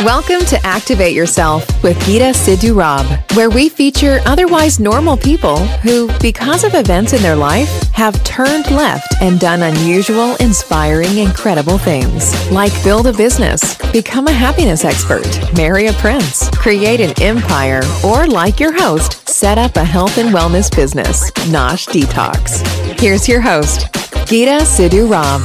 Welcome to Activate Yourself with Geeta Sidhu Rob, where we feature otherwise normal people who, because of events in their life, have turned left and done unusual, inspiring, incredible things. Like build a business, become a happiness expert, marry a prince, create an empire, or like your host, set up a health and wellness business, Nosh Detox. Here's your host, Geeta Sidhu Rob.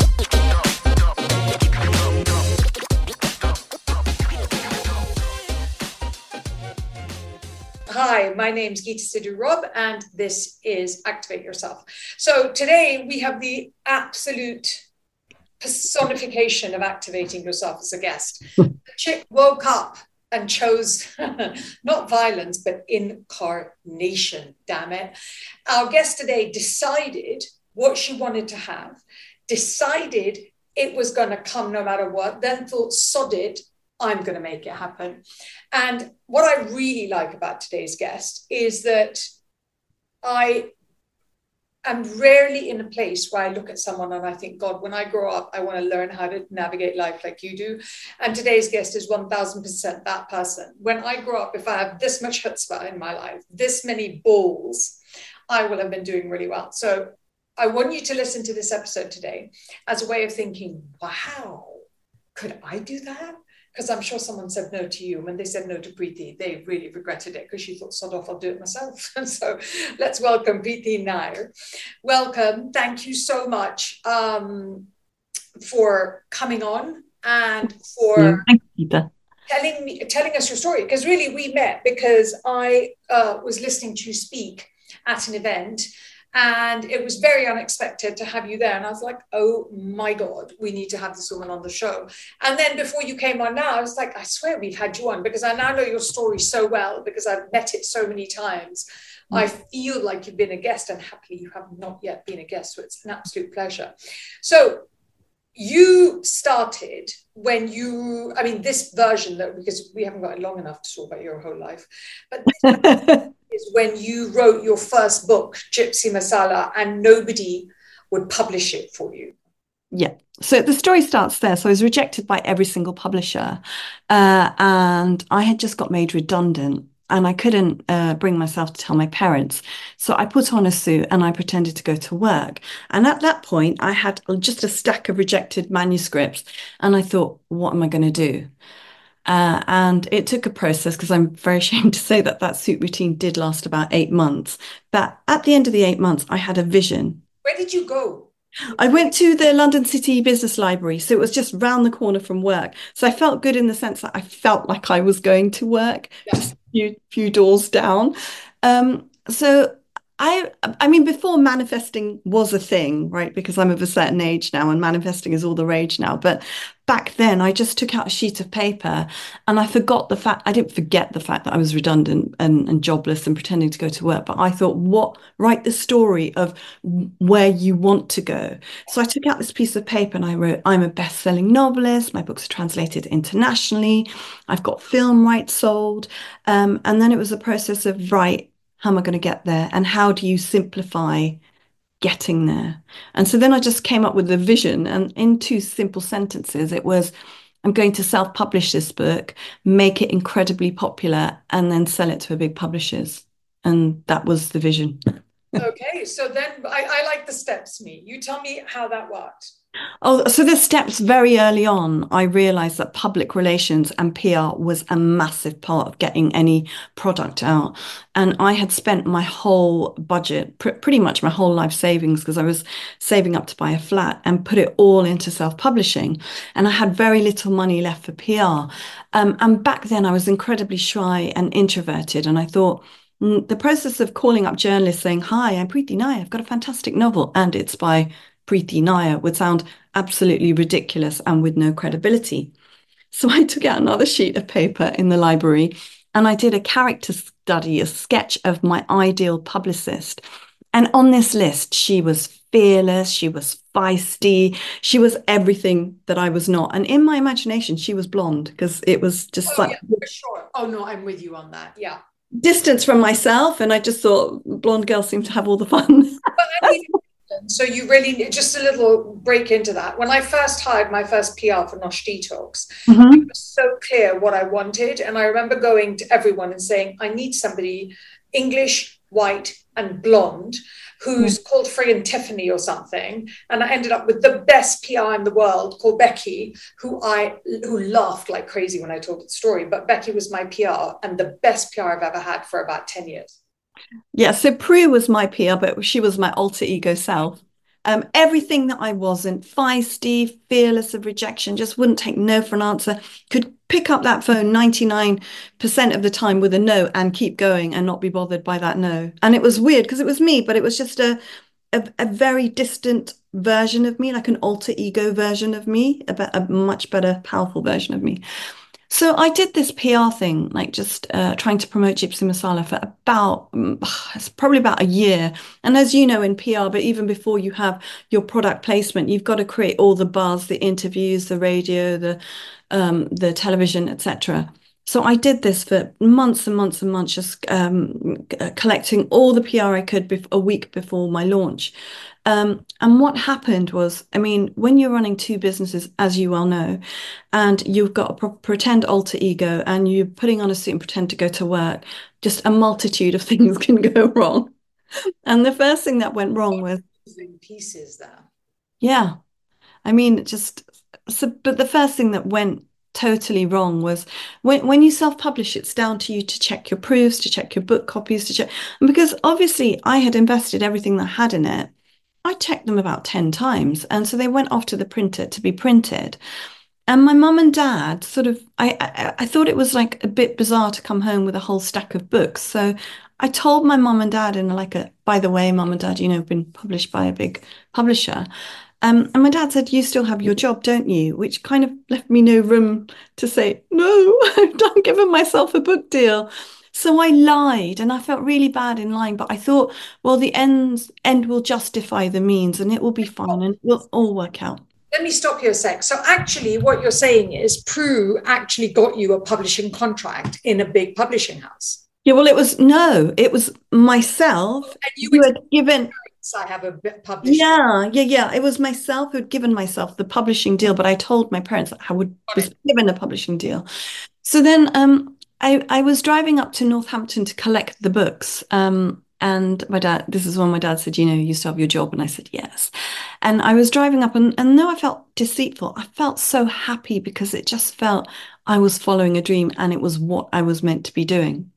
Hi, my name's Geeta Sidhu Rob, and this is Activate Yourself. So today we have the absolute personification of activating yourself as a guest. The chick woke up and chose not violence, but incarnation, damn it. Our guest today decided what she wanted to have, decided it was going to come no matter what, then thought, sod it, I'm going to make it happen. And what I really like about today's guest is that I am rarely in a place where I look at someone and I think, God, when I grow up, I want to learn how to navigate life like you do. And today's guest is 1000% that person. When I grow up, if I have this much chutzpah in my life, this many balls, I will have been doing really well. So I want you to listen to this episode today as a way of thinking, wow, could I do that? Because I'm sure someone said no to you. When they said no to Preeti, they really regretted it because she thought, sod off, I'll do it myself. And so let's welcome Preeti Nair. Welcome. Thank you so much for coming on and for telling us your story. Because really we met because I was listening to you speak at an event. And it was very unexpected to have you there. And I was like, oh my God, we need to have this woman on the show. And then before you came on now, I was like, I swear we've had you on because I now know your story so well because I've met it so many times. I feel like you've been a guest and happily you have not yet been a guest. So it's an absolute pleasure. So you started when you, I mean, this version, though, because we haven't got long enough to talk about your whole life, but this is when you wrote your first book, Gypsy Masala, and nobody would publish it for you. Yeah. So the story starts there. So I was rejected by every single publisher and I had just got made redundant. And I couldn't bring myself to tell my parents. So I put on a suit and I pretended to go to work. And at that point, I had just a stack of rejected manuscripts. And I thought, what am I going to do? And it took a process because I'm very ashamed to say that that suit routine did last about 8 months. But at the end of the 8 months, I had a vision. Where did you go? I went to the London City Business Library, so it was just round the corner from work. So I felt good in the sense that I felt like I was going to work, just a few doors down. So I mean, before manifesting was a thing, right? Because I'm of a certain age now and manifesting is all the rage now. But back then I just took out a sheet of paper and I didn't forget the fact that I was redundant and jobless and pretending to go to work. But I thought, write the story of where you want to go. So I took out this piece of paper and I wrote, I'm a best-selling novelist. My books are translated internationally. I've got film rights sold. And then it was a process of, right, how am I going to get there? And how do you simplify getting there? And so then I just came up with a vision. And in 2 simple sentences, it was, I'm going to self-publish this book, make it incredibly popular, and then sell it to big publishers. And that was the vision. Okay, so then I like the steps, You tell me how that worked. Oh, so the steps very early on, I realized that public relations and PR was a massive part of getting any product out. And I had spent my whole budget, pretty much my whole life savings, because I was saving up to buy a flat and put it all into self-publishing. And I had very little money left for PR. And back then I was incredibly shy and introverted. And I thought, the process of calling up journalists saying, hi, I'm Preeti Nair, I've got a fantastic novel, and it's by Preeti Nair would sound absolutely ridiculous and with no credibility. So I took out another sheet of paper in the library and I did a character study, a sketch of my ideal publicist. And on this list, she was fearless, she was feisty, she was everything that I was not. And in my imagination, she was blonde because it was just for sure. Oh no, I'm with you on that. Yeah. Distance from myself. And I just thought blonde girls seem to have all the fun. But I mean, So you really, just a little break into that. When I first hired my first PR for Nosh Detox, it Mm-hmm. was so clear what I wanted. And I remember going to everyone and saying, I need somebody English, white, and blonde Yeah. who's called friggin' Tiffany or something. And I ended up with the best PR in the world called Becky, who laughed like crazy when I told the story. But Becky was my PR and the best PR I've ever had for about 10 years. Yeah, so Prue was my PR, but she was my alter ego self. Everything that I wasn't, feisty, fearless of rejection, just wouldn't take no for an answer, could pick up that phone 99% of the time with a no and keep going and not be bothered by that no. And it was weird because it was me, but it was just a very distant version of me, like an alter ego version of me, a much better, powerful version of me. So I did this PR thing, like just trying to promote Gypsy Masala for about, it's probably about a year. And as you know in PR, but even before you have your product placement, you've got to create all the buzz, the interviews, the radio, the television, etc. So I did this for months and months and months, just collecting all the PR I could a week before my launch. And what happened was, I mean, when you're running two businesses, as you well know, and you've got a pretend alter ego and you're putting on a suit and pretend to go to work, just a multitude of things can go wrong. And the first thing that went wrong was, Pieces there. yeah, I mean, just so, but the first thing that went totally wrong was when you self-publish, it's down to you to check your proofs, to check your book copies, to check, and because obviously I had invested everything that I had in it. I checked them about 10 times. And so they went off to the printer to be printed. And my mum and dad sort of, I thought it was like a bit bizarre to come home with a whole stack of books. So I told my mum and dad in like by the way, mum and dad, been published by a big publisher. And my dad said, you still have your job, don't you? Which kind of left me no room to say, no, I've given myself a book deal. So I lied and I felt really bad in lying, but I thought, well, the end will justify the means and it will be fine and it will all work out. Let me stop you a sec. So actually what you're saying is Prue actually got you a publishing contract in a big publishing house. Yeah, well, it was myself And you who had given. I have a publisher. Yeah. It was myself who'd given myself the publishing deal, but I told my parents that I was given a publishing deal. So then I was driving up to Northampton to collect the books. And my dad, this is when my dad said, you still have your job. And I said, yes. And I was driving up and though I felt deceitful, I felt so happy because it just felt I was following a dream and it was what I was meant to be doing.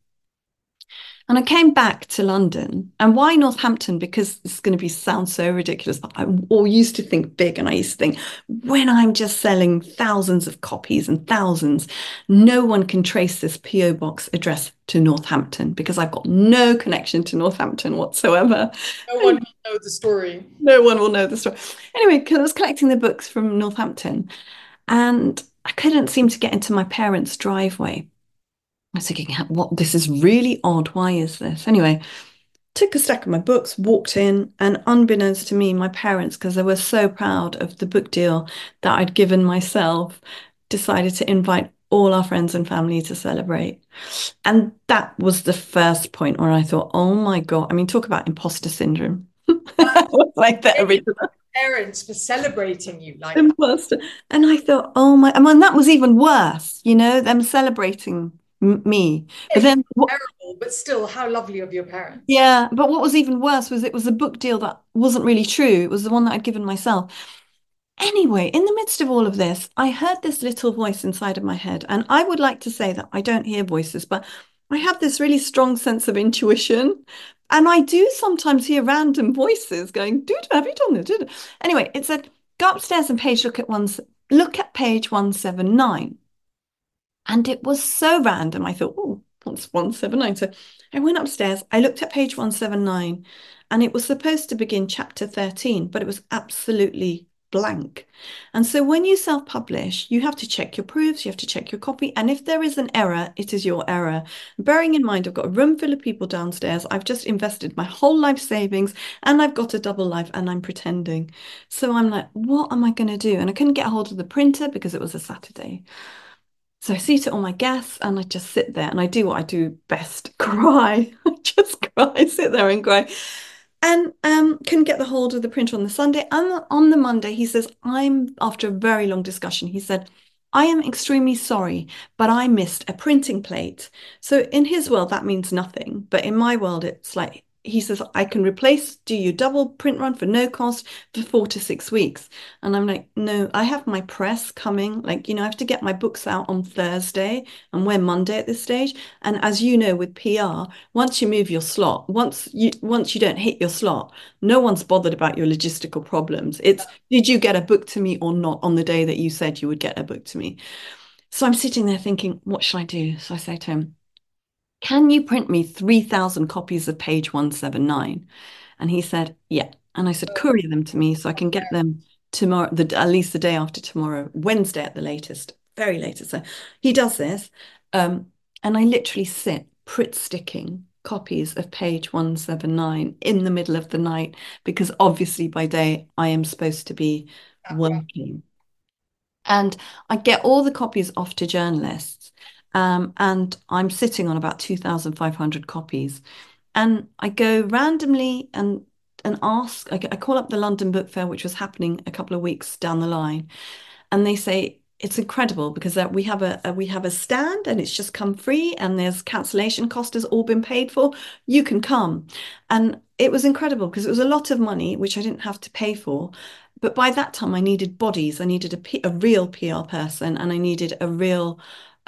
And I came back to London. And why Northampton? Because it's going to sound so ridiculous, but I all used to think big. And I used to think, when I'm just selling thousands of copies and thousands, no one can trace this PO box address to Northampton because I've got no connection to Northampton whatsoever. No one will know the story. No one will know the story. Anyway, because I was collecting the books from Northampton and I couldn't seem to get into my parents' driveway. I was thinking, what? This is really odd. Why is this? Anyway, took a stack of my books, walked in, and unbeknownst to me, my parents, because they were so proud of the book deal that I'd given myself, decided to invite all our friends and family to celebrate. And that was the first point where I thought, oh my God, I mean, talk about imposter syndrome. Like the original. Parents for celebrating you like imposter. And I thought, oh my, I mean, that was even worse, them celebrating me. But then terrible, but still, how lovely of your parents. Yeah, but what was even worse was it was a book deal that wasn't really true. It was the one that I'd given myself. Anyway, in the midst of all of this, I heard this little voice inside of my head. And I would like to say that I don't hear voices, but I have this really strong sense of intuition. And I do sometimes hear random voices going, dude, have you done this? Anyway, it said, go upstairs and look at page 179. And it was so random. I thought, oh, what's 179? So I went upstairs. I looked at page 179 and it was supposed to begin chapter 13, but it was absolutely blank. And so when you self-publish, you have to check your proofs, you have to check your copy. And if there is an error, it is your error. Bearing in mind, I've got a room full of people downstairs. I've just invested my whole life savings and I've got a double life and I'm pretending. So I'm like, what am I going to do? And I couldn't get a hold of the printer because it was a Saturday. So I seat all my guests and I just sit there and I do what I do best, cry. I just cry, sit there and cry. And couldn't get the hold of the printer on the Sunday. And on the Monday, he says, after a very long discussion, he said, I am extremely sorry, but I missed a printing plate. So in his world, that means nothing. But in my world, it's like, he says, I can do you double print run for no cost for 4 to 6 weeks. And I'm like, no, I have my press coming. Like, I have to get my books out on Thursday and we're Monday at this stage. And as you know, with PR, once you move your slot, once you don't hit your slot, no one's bothered about your logistical problems. It's, did you get a book to me or not on the day that you said you would get a book to me? So I'm sitting there thinking, what should I do? So I say to him, can you print me 3,000 copies of page 179? And he said, yeah. And I said, courier them to me so I can get them tomorrow, at least the day after tomorrow, Wednesday at the latest, very latest. So he does this. And I literally sit Pritt sticking copies of page 179 in the middle of the night, because obviously by day I am supposed to be working. And I get all the copies off to journalists. And I'm sitting on about 2,500 copies. And I go randomly and ask, I call up the London Book Fair, which was happening a couple of weeks down the line. And they say, it's incredible because we have a stand and it's just come free and there's cancellation cost has all been paid for. You can come. And it was incredible because it was a lot of money, which I didn't have to pay for. But by that time, I needed bodies. I needed a real PR person and I needed a real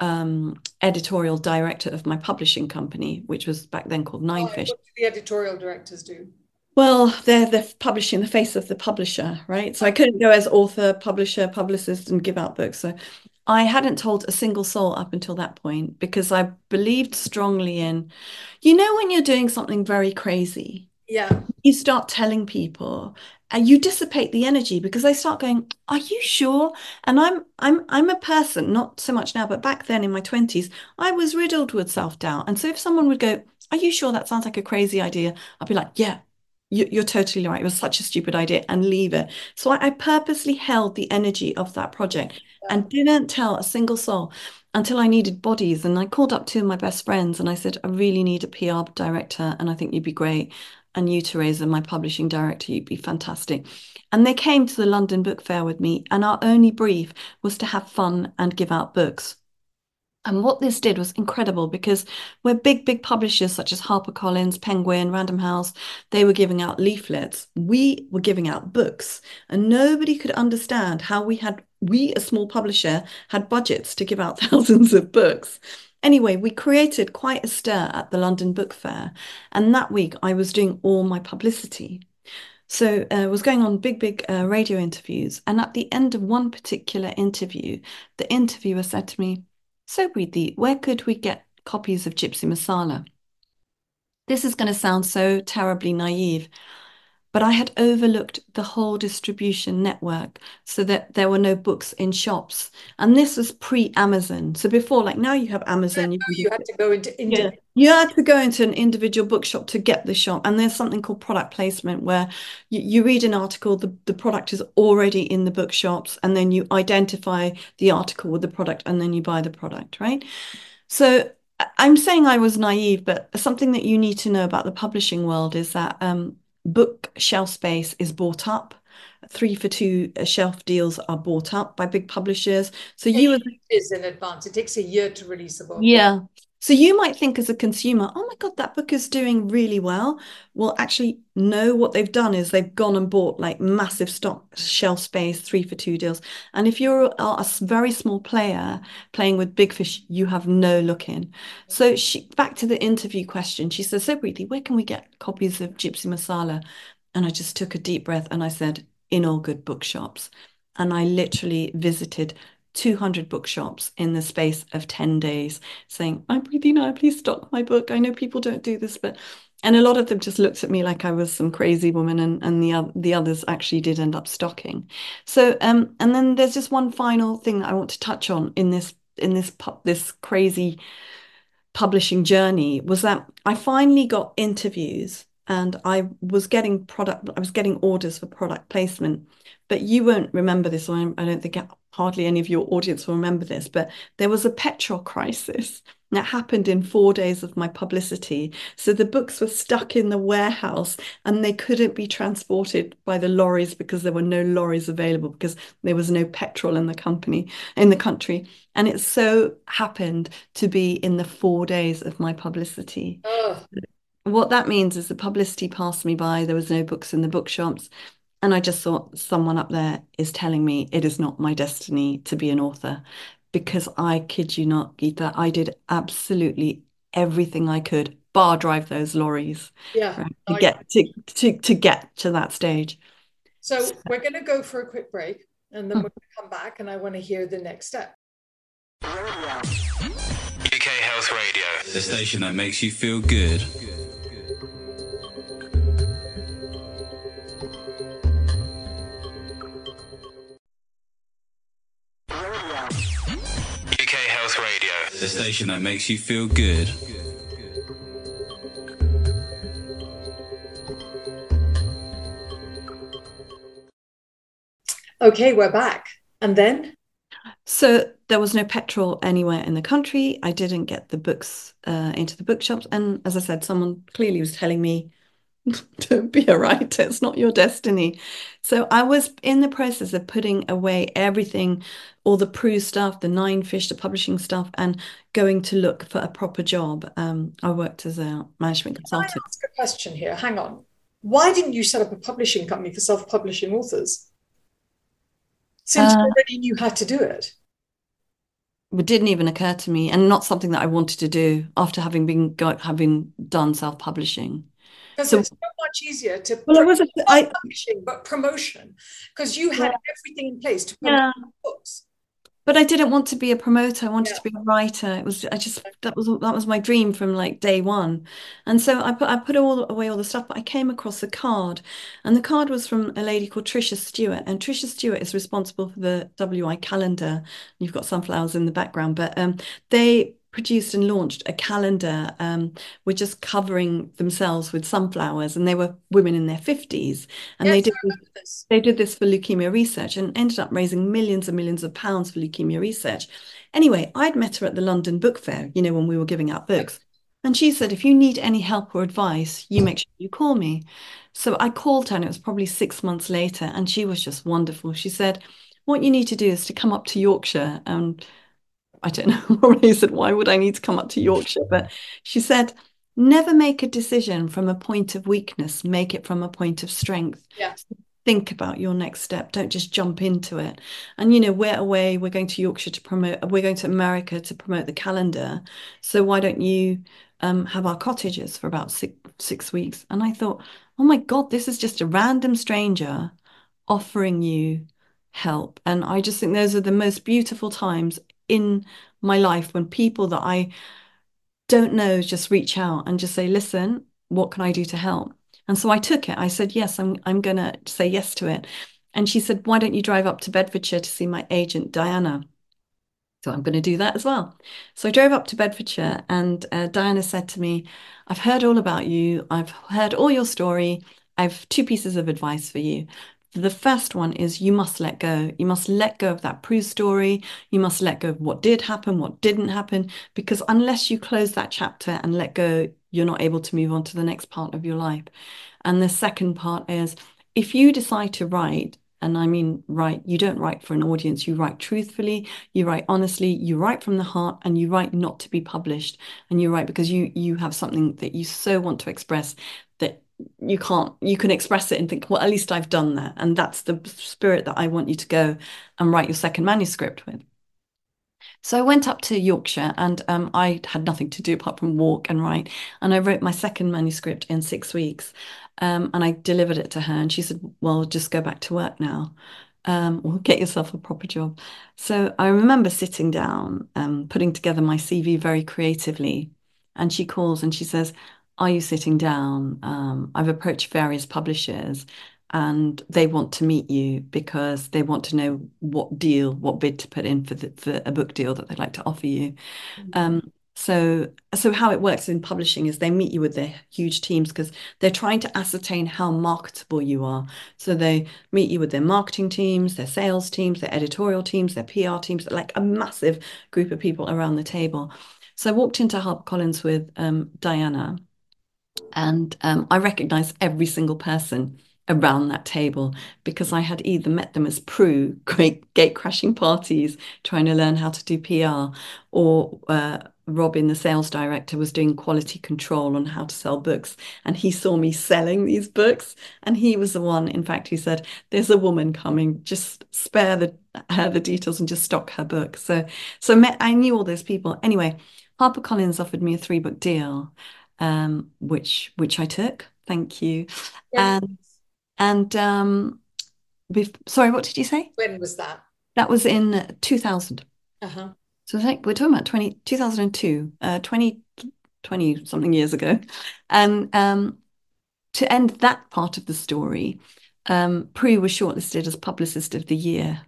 editorial director of my publishing company, which was back then called Ninefish. What do the editorial directors do? Well, they're publishing the face of the publisher, right? So I couldn't go as author, publisher, publicist and give out books. So I hadn't told a single soul up until that point because I believed strongly in, when you're doing something very crazy, yeah, you start telling people and you dissipate the energy because they start going, are you sure? And I'm a person, not so much now, but back then in my 20s, I was riddled with self-doubt. And so if someone would go, are you sure that sounds like a crazy idea? I'd be like, yeah, you're totally right. It was such a stupid idea and leave it. So I purposely held the energy of that project and didn't tell a single soul until I needed bodies. And I called up two of my best friends and I said, I really need a PR director and I think you'd be great. And you, Teresa, my publishing director, you'd be fantastic. And they came to the London Book Fair with me and our only brief was to have fun and give out books. And what this did was incredible because we're big publishers such as HarperCollins, Penguin, Random House. They were giving out leaflets. We were giving out books. And nobody could understand how we, a small publisher, had budgets to give out thousands of books. Anyway, we created quite a stir at the London Book Fair. And that week I was doing all my publicity. So I was going on big radio interviews. And at the end of one particular interview, the interviewer said to me, so Preeti, where could we get copies of Gypsy Masala? This is going to sound so terribly naive, but I had overlooked the whole distribution network so that there were no books in shops. And this was pre-Amazon. So before, like now you have Amazon. You had to go into you had to go into an individual bookshop to get the shop. And there's something called product placement where you read an article, the product is already in the bookshops, and then you identify the article with the product and then you buy the product, right? So I'm saying I was naive, but something that you need to know about the publishing world is that book shelf space is bought up. 3 for 2 shelf deals are bought up by big publishers. So is in advance. It takes a year to release a book. Yeah. So you might think as a consumer, oh my God, that book is doing really well. Well, actually, no, what they've done is they've gone and bought like massive stock shelf space, 3 for 2 deals. And if you're a very small player playing with big fish, you have no look in. So back to the interview question, she says, so Preeti, where can we get copies of Gypsy Masala? And I just took a deep breath and I said, in all good bookshops. And I literally visited 200 bookshops in the space of 10 days saying, I'm Preeti Nair, please stock my book. I know people don't do this, and a lot of them just looked at me like I was some crazy woman, and the others actually did end up stocking. So and then there's just one final thing that I want to touch on in this crazy publishing journey was that I finally got interviews and I was getting orders for product placement. But you won't remember this, or I don't think hardly any of your audience will remember this, but there was a petrol crisis And it happened in 4 days of my publicity. So the books were stuck in the warehouse and they couldn't be transported by the lorries because there were no lorries available because there was no petrol in the country. And it so happened to be in the 4 days of my publicity. Oh, What that means is the publicity passed me by, there was no books in the bookshops, and I just thought someone up there is telling me it is not my destiny to be an author. Because I kid you not, Geeta, I did absolutely everything I could, bar drive those lorries, yeah. right, to get to that stage. So we're going to go for a quick break, and then Mm. we're going to come back, and I want to hear the next step. UK Health Radio, the station that makes you feel good. UK Health Radio, the station that makes you feel good. Okay, we're back. And then? So there was no petrol anywhere in the country. I didn't get the books into the bookshops. And as I said, someone clearly was telling me, don't be a writer, it's not your destiny. So I was in the process of putting away everything, all the Prue stuff, the Nine Fish, the publishing stuff, and going to look for a proper job. I worked as a management Can I consultant. ask a question here? Hang on. Why didn't you set up a publishing company for self-publishing authors? Since you already knew how to do it. It didn't even occur to me, and not something that I wanted to do after having done self-publishing. Because So, it's so much easier to well, it was not publishing, but promotion, because you had everything in place to promote yeah. books. But I didn't want to be a promoter. I wanted Yeah. to be a writer. That was my dream from like day one. And so I put away all the stuff, but I came across a card, and the card was from a lady called Tricia Stewart. And Tricia Stewart is responsible for the WI calendar. You've got sunflowers in the background, but they produced and launched a calendar with just covering themselves with sunflowers, and they were women in their 50s, and Yes, they I did remember this. they did this for leukemia research and ended up raising millions and millions of pounds for leukemia research. Anyway, I'd met her at the London Book Fair, when we were giving out books. And she said, if you need any help or advice, you make sure you call me. So I called her, and it was probably 6 months later, and she was just wonderful. She said, what you need to do is to come up to Yorkshire. And I don't know. I said, why would I need to come up to Yorkshire? But she said, never make a decision from a point of weakness, make it from a point of strength. Yeah. Think about your next step. Don't just jump into it. And we're going to Yorkshire to promote, we're going to America to promote the calendar. So why don't you have our cottages for about six weeks? And I thought, oh my God, this is just a random stranger offering you help. And I just think those are the most beautiful times in my life, when people that I don't know just reach out and just say, listen, what can I do to help? And so I took it. I said, yes, I'm going to say yes to it. And she said, why don't you drive up to Bedfordshire to see my agent, Diana? So I'm going to do that as well. So I drove up to Bedfordshire, and Diana said to me, I've heard all about you. I've heard all your story. I've two pieces of advice for you. The first one is you must let go. You must let go of that Prue story. You must let go of what did happen, what didn't happen, because unless you close that chapter and let go, you're not able to move on to the next part of your life. And the second part is, if you decide to write, and I mean write, you don't write for an audience, you write truthfully, you write honestly, you write from the heart, and you write not to be published. And you write because you have something that you so want to express that you can express it and think, well, at least I've done that. And that's the spirit that I want you to go and write your second manuscript with. So I went up to Yorkshire, and I had nothing to do apart from walk and write. And I wrote my second manuscript in 6 weeks, and I delivered it to her. And she said, well, just go back to work now, or get yourself a proper job. So I remember sitting down, putting together my CV very creatively. And she calls and she says, are you sitting down? I've approached various publishers, and they want to meet you because they want to know what bid to put in for a book deal that they'd like to offer you. So how it works in publishing is they meet you with their huge teams because they're trying to ascertain how marketable you are. So they meet you with their marketing teams, their sales teams, their editorial teams, their PR teams, like a massive group of people around the table. So I walked into HarperCollins with Diana, and I recognized every single person around that table because I had either met them as Prue, great gate crashing parties, trying to learn how to do PR, or Robin, the sales director, was doing quality control on how to sell books. And he saw me selling these books. And he was the one, in fact, who said, there's a woman coming, just spare her the details and just stock her book. So I knew all those people. Anyway, HarperCollins offered me a 3-book deal, which I took. Thank you. Yeah. And sorry, what did you say? When was that? That was in 2000. Uh-huh. So we're talking about 2002, 20 something years ago. And to end that part of the story, Prue was shortlisted as Publicist of the Year.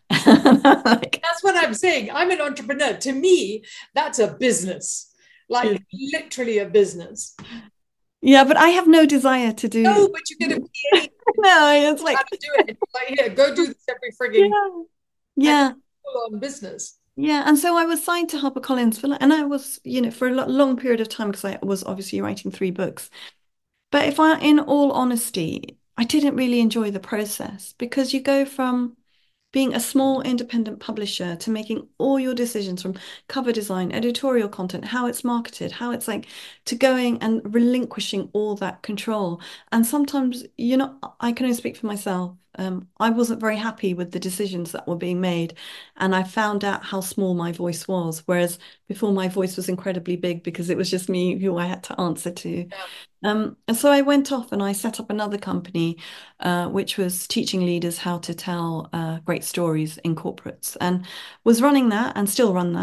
That's what I'm saying. I'm an entrepreneur. To me, that's a business, like literally a business. Yeah, but I have no desire to do. No, but you're going to be. No, it's like how to do it. Like, here, go do this every frigging. Yeah. Full-on business. Yeah, and so I was signed to HarperCollins and I was, for a long period of time because I was obviously writing 3 books. But in all honesty, I didn't really enjoy the process because you go from being a small independent publisher to making all your decisions from cover design, editorial content, how it's marketed, how it's like, to going and relinquishing all that control. And sometimes, I can only speak for myself. I wasn't very happy with the decisions that were being made. And I found out how small my voice was, whereas before my voice was incredibly big because it was just me who I had to answer to. Yeah. And so I went off and I set up another company, which was teaching leaders how to tell great stories in corporates, and was running that and still run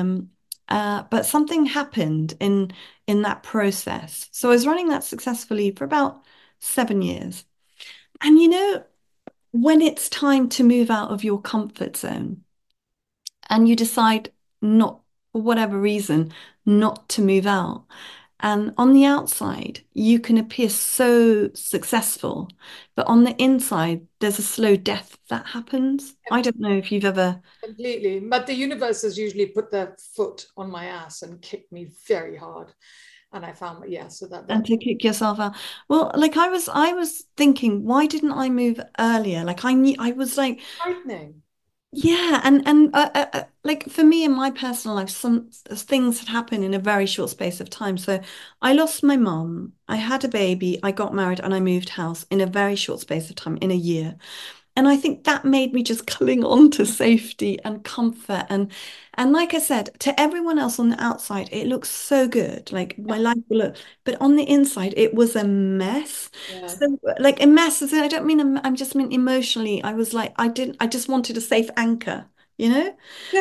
that. But something happened in that process. So I was running that successfully for about 7 years. And when it's time to move out of your comfort zone and you decide not, for whatever reason, not to move out, and on the outside, you can appear so successful, but on the inside, there's a slow death that happens. I don't know if you've ever... Completely. But the universe has usually put their foot on my ass and kicked me very hard. And I found, so that... And to kick yourself out. Well, like I was thinking, why didn't I move earlier? Like I knew, I was like... Frightening. Yeah, and like for me in my personal life, some things had happened in a very short space of time. So I lost my mum, I had a baby, I got married, and I moved house in a very short space of time, in a year. And I think that made me just cling on to safety and comfort. And like I said, to everyone else on the outside, it looks so good. Like my life will look, but on the inside, it was a mess. Yeah. So like a mess, I don't mean, I'm just mean emotionally. I was like, I just wanted a safe anchor, Yeah,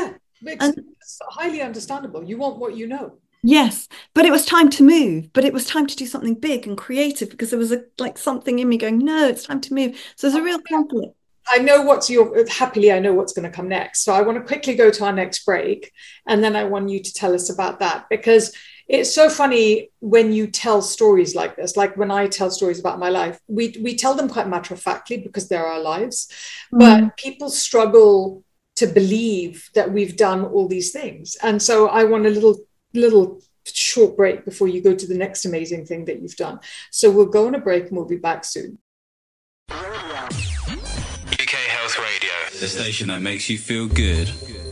it's highly understandable. You want what you know. Yes, but it was time to move, but it was time to do something big and creative because there was something in me going, no, it's time to move. So there's a real conflict. I know happily I know what's going to come next. So I want to quickly go to our next break. And then I want you to tell us about that, because it's so funny when you tell stories like this. Like when I tell stories about my life, we tell them quite matter-of-factly because they're our lives, but people struggle to believe that we've done all these things. And so I want a little short break before you go to the next amazing thing that you've done. So we'll go on a break and we'll be back soon. UK Health Radio, the station that makes you feel good.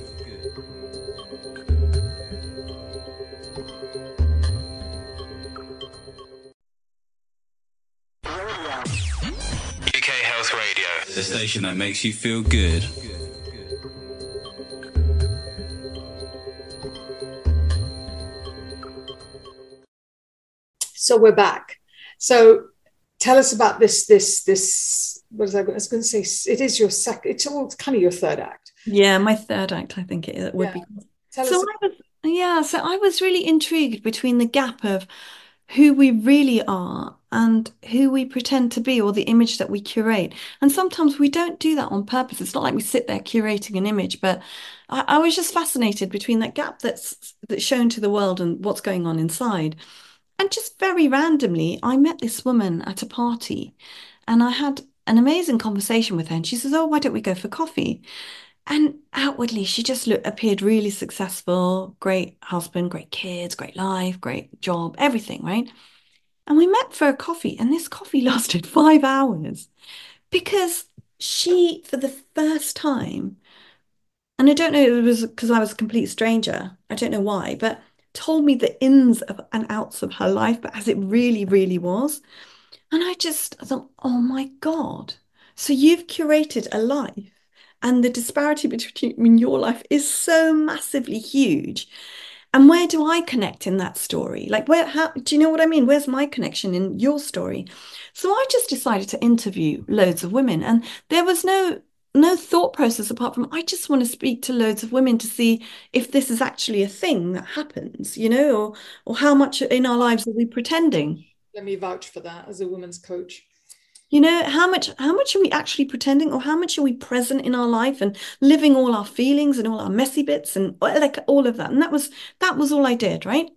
UK Health Radio, the station that makes you feel good. So we're back. So tell us about this. What was I going to say? It is your second. It's kind of your third act. Yeah, my third act. I think it would be. So I was really intrigued between the gap of who we really are and who we pretend to be, or the image that we curate. And sometimes we don't do that on purpose. It's not like we sit there curating an image, but I was just fascinated between that gap that's shown to the world and what's going on inside. And just very randomly, I met this woman at a party and I had an amazing conversation with her. And she says, oh, why don't we go for coffee? And outwardly, she just appeared really successful, great husband, great kids, great life, great job, everything, right? And we met for a coffee, and this coffee lasted 5 hours because she, for the first time, and I don't know, it was because I was a complete stranger. I don't know why, but told me the ins and outs of her life, but as it really, really was. And I thought, oh my God. So you've curated a life, and the disparity between your life is so massively huge. And where do I connect in that story? Like, how do you know what I mean? Where's my connection in your story? So I just decided to interview loads of women, and there was no thought process apart from I just want to speak to loads of women to see if this is actually a thing that happens, or how much in our lives are we pretending? Let me vouch for that as a women's coach. How much are we actually pretending, or how much are we present in our life and living all our feelings and all our messy bits and like all of that? And that was all I did, right?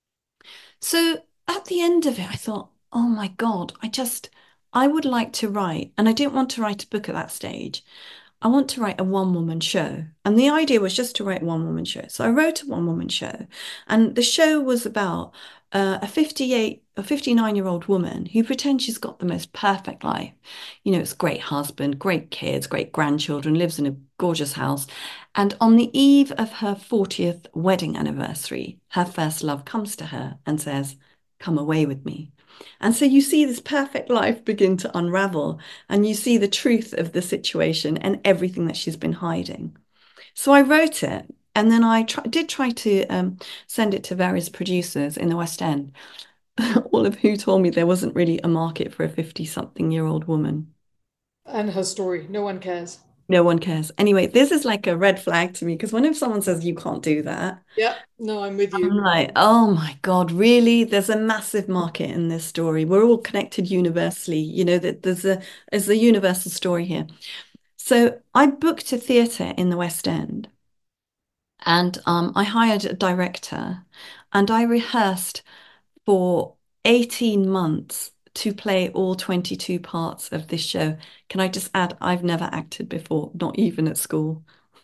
So at the end of it, I thought, oh my God, I would like to write, and I didn't want to write a book at that stage. I want to write a one-woman show. And the idea was just to write a one-woman show. So I wrote a one-woman show. And the show was about a 59-year-old woman who pretends she's got the most perfect life. It's great husband, great kids, great grandchildren, lives in a gorgeous house. And on the eve of her 40th wedding anniversary, her first love comes to her and says, "Come away with me." And so you see this perfect life begin to unravel, and you see the truth of the situation and everything that she's been hiding. So I wrote it, and then I did try to send it to various producers in the West End, all of who told me there wasn't really a market for a 50-something-year-old woman. And her story, no one cares. No one cares. Anyway, this is like a red flag to me because when if someone says you can't do that, Yeah, no, I'm with you. I'm like, oh my God, really? There's a massive market in this story. We're all connected universally. That there's a universal story here. So I booked a theatre in the West End, and I hired a director, and I rehearsed for 18 months to play all 22 parts of this show. Can I just add, I've never acted before, not even at school.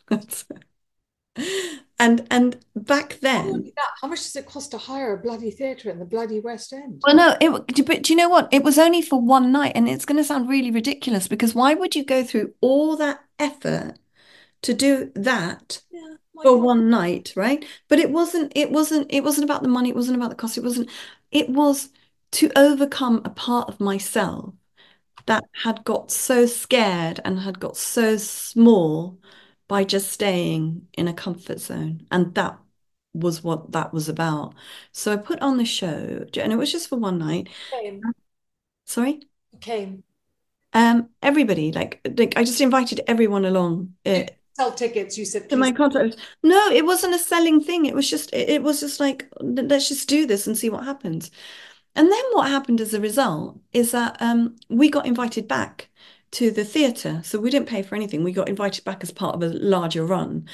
And back then, How much does it cost to hire a bloody theatre in the bloody West End? well, no, but do you know what? It was only for one night, and it's going to sound really ridiculous because why would you go through all that effort to do that Yeah, for one night, right? But it wasn't about the money, it wasn't about the cost, it was to overcome a part of myself that had got so scared and had got so small by just staying in a comfort zone. And that was what that was about. So I put on the show, and it was just for one night. Came. Sorry? Came. Everybody, like I just invited everyone along. Sell tickets, you said, To my please. contact. No, it wasn't a selling thing. It was just like, let's just do this and see what happens. And then what happened as a result is that we got invited back to the theatre. So we didn't pay for anything. We got invited back as part of a larger run.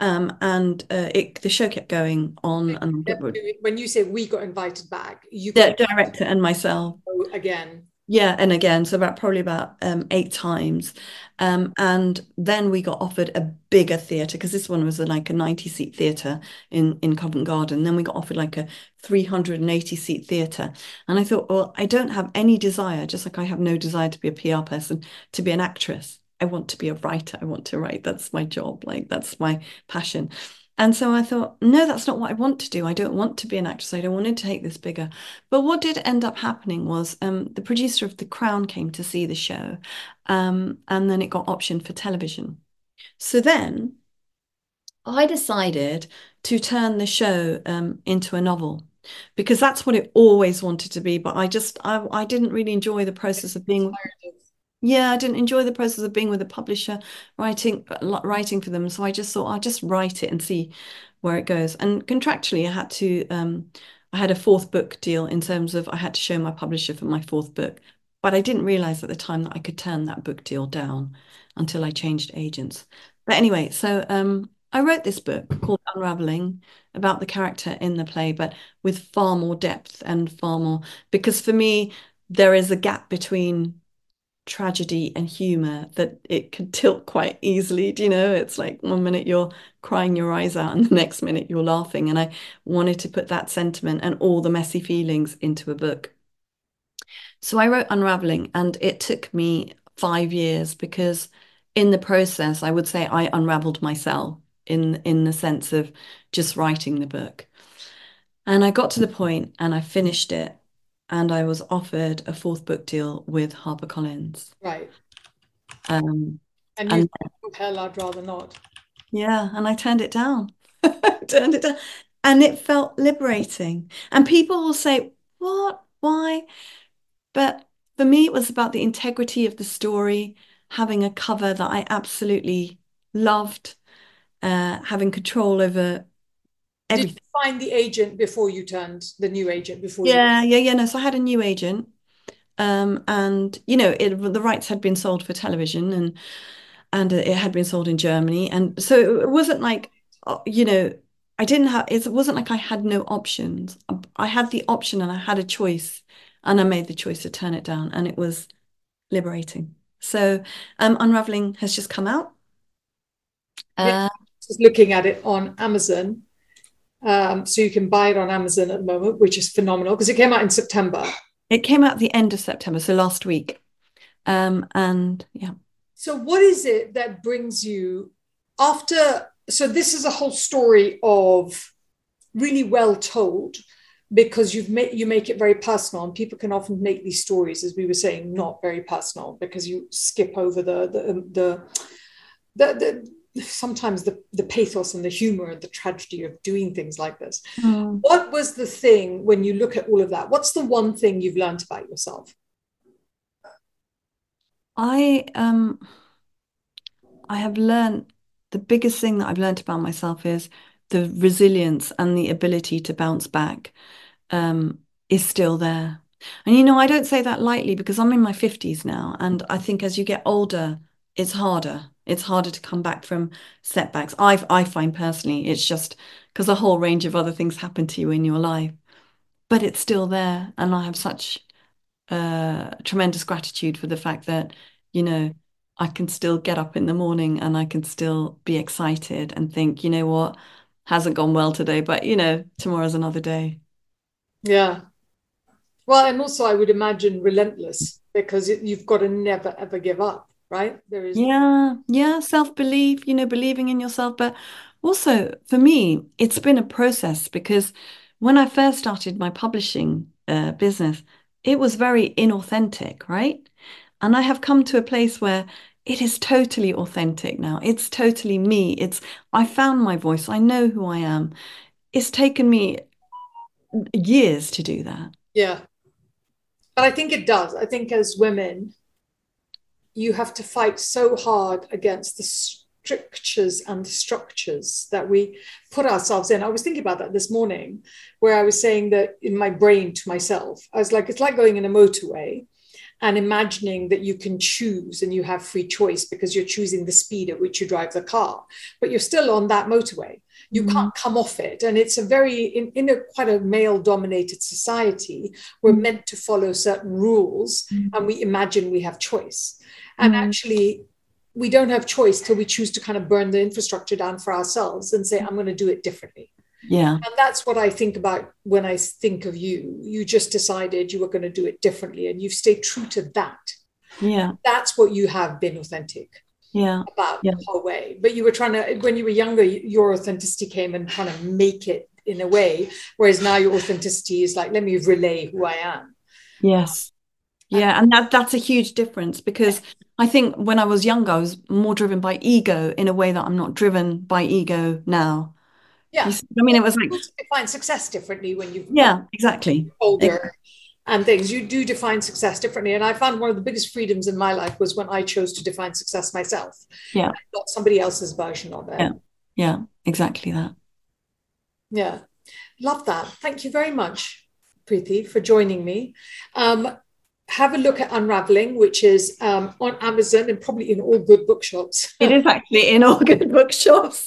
And the show kept going on. And When you say we got invited back, you the got director and myself. again. Yeah, and again, so probably about 8 times. And then we got offered a bigger theatre because this one was like a 90-seat theatre in Covent Garden. Then we got offered like a 380-seat theatre. And I thought, well, I don't have any desire, just like I have no desire to be a PR person, to be an actress. I want to be a writer. I want to write. That's my job. Like, that's my passion. And so I thought, no, that's not what I want to do. I don't want to be an actress. I don't want to take this bigger. But what did end up happening was the producer of The Crown came to see the show, and then it got optioned for television. So then I decided to turn the show into a novel because that's what it always wanted to be. But I didn't really enjoy the process of being. Yeah, I didn't enjoy the process of being with a publisher, writing for them. So I just thought I'll just write it and see where it goes. And contractually, I had a fourth book deal in terms of I had to show my publisher for my fourth book. But I didn't realize at the time that I could turn that book deal down until I changed agents. But anyway, so I wrote this book called Unraveling about the character in the play, but with far more depth and far more, because for me, there is a gap between tragedy and humor that it could tilt quite easily. Do you know? It's like one minute you're crying your eyes out and the next minute you're laughing. And I wanted to put that sentiment and all the messy feelings into a book. So I wrote Unraveling, and it took me 5 years because in the process, I would say I unraveled myself in the sense of just writing the book. And I got to the point and I finished it, and I was offered a fourth book deal with HarperCollins. Right. Um, And you and thought, hell, I'd rather not. yeah, and I turned it down. Turned it down. And it felt liberating. And people will say, what? Why? But for me, it was about the integrity of the story, having a cover that I absolutely loved, having control over Did everything. you find the agent before you turned the new agent before you? Yeah. No, so I had a new agent, and the rights had been sold for television, and it had been sold in Germany, and so it wasn't like, I didn't have. It wasn't like I had no options. I had the option, and I had a choice, and I made the choice to turn it down, and it was liberating. So, Unraveling has just come out. Yeah, just looking at it on Amazon. So you can buy it on Amazon at the moment, which is phenomenal because it came out in September. It came out at the end of September, so last week. And yeah. So what is it that brings you after? So this is a whole story of really well told because you make it very personal, and people can often make these stories, as we were saying, not very personal because you skip over the sometimes the pathos and the humor and the tragedy of doing things like this. What was the thing when you look at all of that? What's the one thing you've learned about yourself? I have learned, the biggest thing that I've learned about myself is the resilience and the ability to bounce back is still there. And I don't say that lightly because I'm in my 50s now, and I think as you get older, it's harder. It's harder to come back from setbacks. I find personally, it's just because a whole range of other things happen to you in your life, but it's still there, and I have such tremendous gratitude for the fact that, I can still get up in the morning and I can still be excited and think, you know what, hasn't gone well today, but tomorrow's another day. Yeah. Well, and also I would imagine relentless because you've got to never, ever give up, right? There is. Yeah, self-belief, believing in yourself. But also for me, it's been a process because when I first started my publishing business, it was very inauthentic, right? And I have come to a place where it is totally authentic now. It's totally me. I found my voice. I know who I am. It's taken me years to do that. Yeah. But I think it does. I think as women, you have to fight so hard against the strictures and the structures that we put ourselves in. I was thinking about that this morning, where I was saying that in my brain to myself, I was like, it's like going in a motorway and imagining that you can choose and you have free choice because you're choosing the speed at which you drive the car, but you're still on that motorway. You can't come off it. And it's a very, in a quite a male dominated society, we're meant to follow certain rules and we imagine we have choice. And actually, we don't have choice till we choose to kind of burn the infrastructure down for ourselves and say, I'm going to do it differently. Yeah. And that's what I think about when I think of you. You just decided you were going to do it differently and you've stayed true to that. Yeah. That's what you have been authentic about the whole way. But you were trying to, when you were younger, your authenticity came and trying to make it in a way, whereas now your authenticity is like, let me relay who I am. Yes. Yeah. And that's a huge difference because I think when I was younger, I was more driven by ego in a way that I'm not driven by ego now. Yeah. It was like, you define success differently when you've exactly older and things. You do define success differently. And I found one of the biggest freedoms in my life was when I chose to define success myself. Yeah. Not somebody else's version of it. Yeah, exactly that. Yeah. Love that. Thank you very much, Preeti, for joining me. Have a look at Unraveling, which is on Amazon and probably in all good bookshops. It is actually in all good bookshops.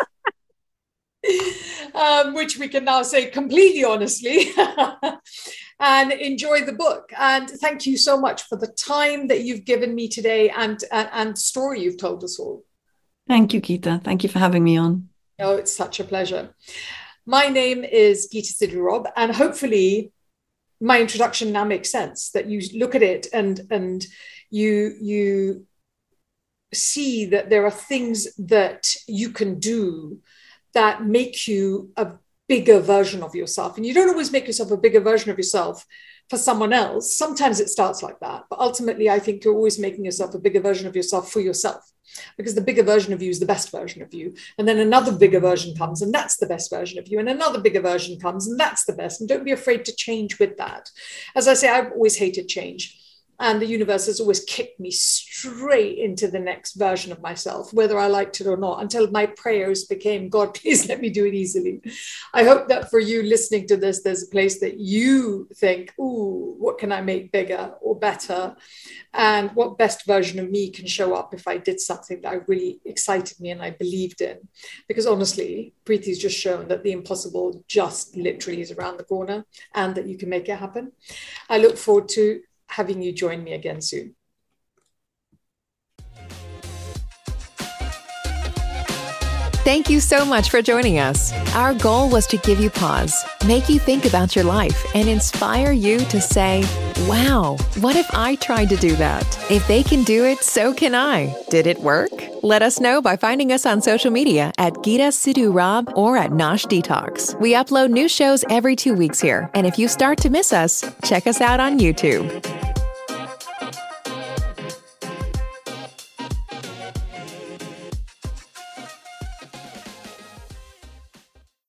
Which we can now say completely honestly. and enjoy the book. And thank you so much for the time that you've given me today and story you've told us all. Thank you, Geeta. Thank you for having me on. Oh, it's such a pleasure. My name is Geeta Sidhu Rob, and hopefully my introduction now makes sense, that you look at it and you see that there are things that you can do that make you a bigger version of yourself. And you don't always make yourself a bigger version of yourself for someone else. Sometimes it starts like that, but ultimately I think you're always making yourself a bigger version of yourself for yourself, because the bigger version of you is the best version of you. And then another bigger version comes, and that's the best version of you. And another bigger version comes, and that's the best. And don't be afraid to change with that. As I say, I've always hated change. And the universe has always kicked me straight into the next version of myself, whether I liked it or not, until my prayers became, God, please let me do it easily. I hope that for you listening to this, there's a place that you think, ooh, what can I make bigger or better? And what best version of me can show up if I did something that really excited me and I believed in? Because honestly, Preeti's just shown that the impossible just literally is around the corner and that you can make it happen. I look forward to having you join me again soon. Thank you so much for joining us. Our goal was to give you pause, make you think about your life, and inspire you to say, wow, what if I tried to do that? If they can do it, so can I. Did it work? Let us know by finding us on social media at Geeta Sidhu Rob or at Nosh Detox. We upload new shows every 2 weeks here, and if you start to miss us, check us out on YouTube.